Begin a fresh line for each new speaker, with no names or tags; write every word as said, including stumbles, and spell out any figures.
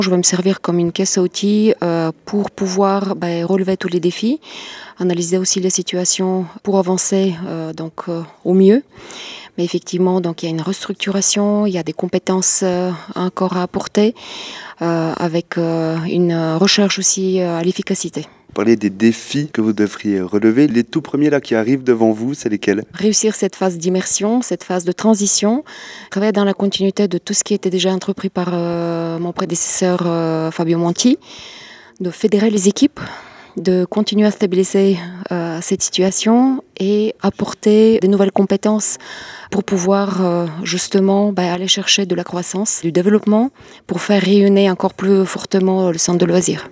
Je vais me servir comme une caisse à outils euh, pour pouvoir ben, relever tous les défis, analyser aussi les situations pour avancer euh, donc, euh, au mieux. Mais effectivement, donc, il y a une restructuration, il y a des compétences euh, encore à apporter, euh, avec euh, une recherche aussi euh, à l'efficacité.
Vous parlez des défis que vous devriez relever. Les tout premiers là qui arrivent devant vous, c'est lesquels?
Réussir cette phase d'immersion, cette phase de transition, travailler dans la continuité de tout ce qui était déjà entrepris par euh, mon prédécesseur euh, Fabio Monti, de fédérer les équipes, de continuer à stabiliser euh, cette situation et apporter des nouvelles compétences pour pouvoir euh, justement bah, aller chercher de la croissance, du développement, pour faire rayonner encore plus fortement le centre de loisirs.